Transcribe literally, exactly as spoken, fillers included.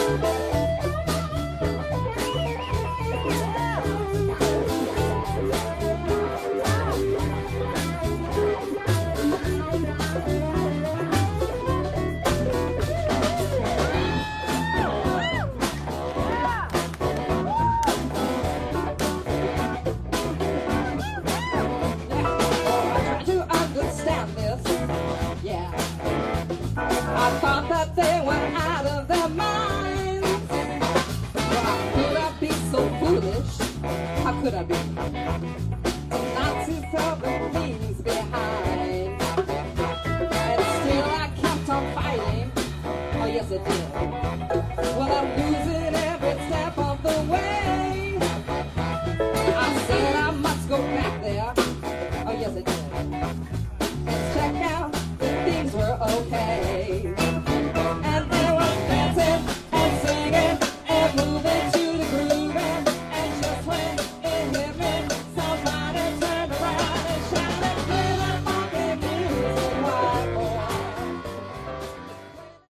Could I be not to throw the things behind? And still I kept on fighting. Oh yes I did.